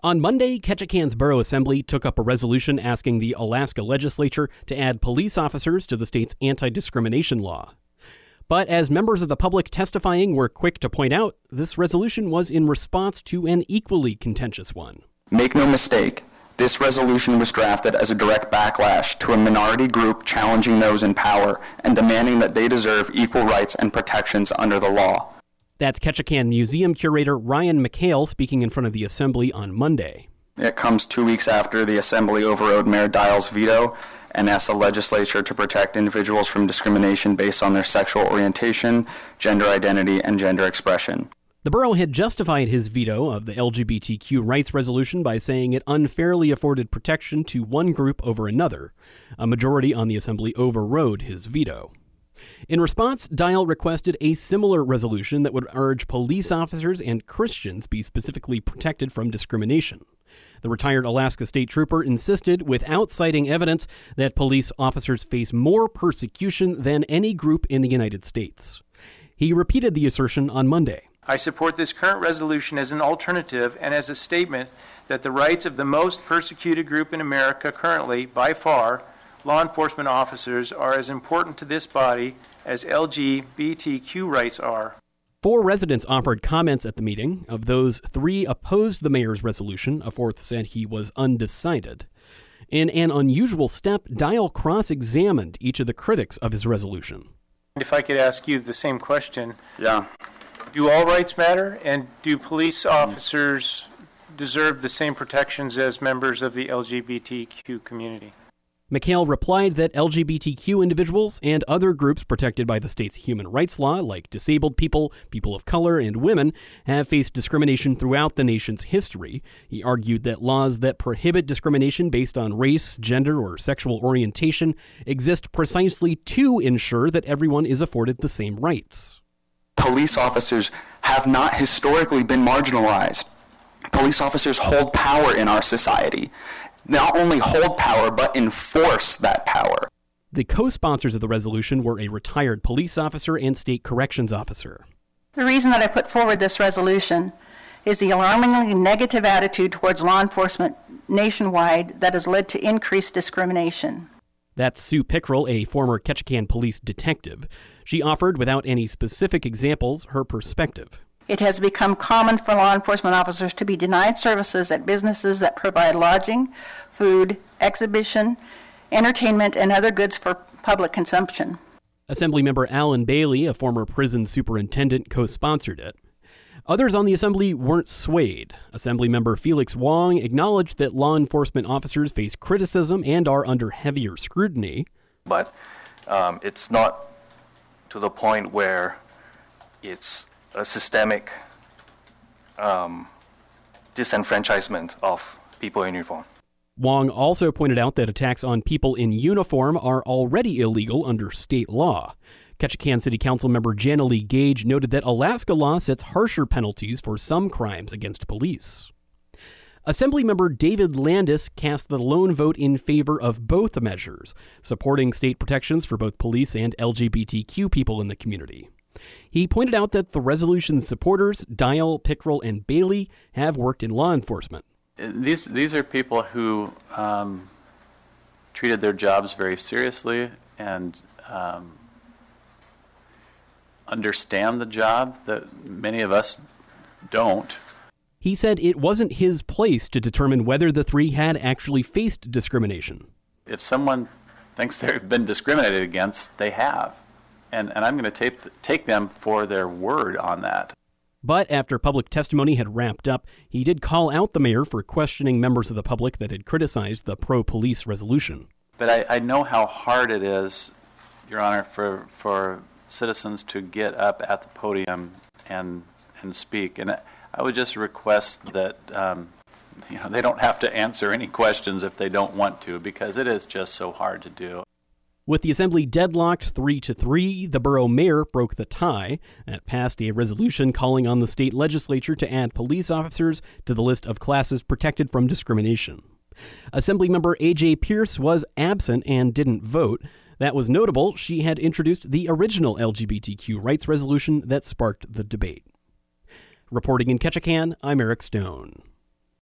On Monday, Ketchikan's Borough Assembly took up a resolution asking the Alaska legislature to add police officers to the state's anti-discrimination law. But as members of the public testifying were quick to point out, this resolution was in response to an equally contentious one. Make no mistake, this resolution was drafted as a direct backlash to a minority group challenging those in power and demanding that they deserve equal rights and protections under the law. That's Ketchikan Museum curator Ryan McHale speaking in front of the Assembly on Monday. It comes 2 weeks after the Assembly overrode Mayor Dial's veto and asked the legislature to protect individuals from discrimination based on their sexual orientation, gender identity, and gender expression. The borough had justified his veto of the LGBTQ rights resolution by saying it unfairly afforded protection to one group over another. A majority on the Assembly overrode his veto. In response, Dial requested a similar resolution that would urge police officers and Christians be specifically protected from discrimination. The retired Alaska state trooper insisted, without citing evidence, that police officers face more persecution than any group in the United States. He repeated the assertion on Monday. I support this current resolution as an alternative and as a statement that the rights of the most persecuted group in America currently, by far, law enforcement officers, are as important to this body as LGBTQ rights are. 4 residents offered comments at the meeting. Of those, 3 opposed the mayor's resolution. A 4th said he was undecided. In an unusual step, Dial cross-examined each of the critics of his resolution. If I could ask you the same question. Yeah. Do all rights matter, and do police officers deserve the same protections as members of the LGBTQ community? McHale replied that LGBTQ individuals and other groups protected by the state's human rights law, like disabled people, people of color, and women, have faced discrimination throughout the nation's history. He argued that laws that prohibit discrimination based on race, gender, or sexual orientation exist precisely to ensure that everyone is afforded the same rights. Police officers have not historically been marginalized. Police officers hold power in our society. Not only hold power, but enforce that power. The co-sponsors of the resolution were a retired police officer and state corrections officer. The reason that I put forward this resolution is the alarmingly negative attitude towards law enforcement nationwide that has led to increased discrimination. That's Sue Pickrell, a former Ketchikan police detective. She offered, without any specific examples, her perspective. It has become common for law enforcement officers to be denied services at businesses that provide lodging, food, exhibition, entertainment, and other goods for public consumption. Assemblymember Alan Bailey, a former prison superintendent, co-sponsored it. Others on the Assembly weren't swayed. Assemblymember Felix Wong acknowledged that law enforcement officers face criticism and are under heavier scrutiny. But it's not to the point where it's a systemic disenfranchisement of people in uniform. Wong also pointed out that attacks on people in uniform are already illegal under state law. Ketchikan City Council member Jana Lee Gage noted that Alaska law sets harsher penalties for some crimes against police. Assemblymember David Landis cast the lone vote in favor of both measures, supporting state protections for both police and LGBTQ people in the community. He pointed out that the resolution's supporters, Dial, Pickrell, and Bailey, have worked in law enforcement. These are people who treated their jobs very seriously and understand the job that many of us don't. He said it wasn't his place to determine whether the 3 had actually faced discrimination. If someone thinks they've been discriminated against, they have. And I'm going to take them for their word on that. But after public testimony had wrapped up, he did call out the mayor for questioning members of the public that had criticized the pro-police resolution. But I know how hard it is, Your Honor, for citizens to get up at the podium and speak. And I would just request that they don't have to answer any questions if they don't want to, because it is just so hard to do. With the Assembly deadlocked 3-3, the borough mayor broke the tie. That passed a resolution calling on the state legislature to add police officers to the list of classes protected from discrimination. Assemblymember A.J. Pierce was absent and didn't vote. That was notable. She had introduced the original LGBTQ rights resolution that sparked the debate. Reporting in Ketchikan, I'm Eric Stone.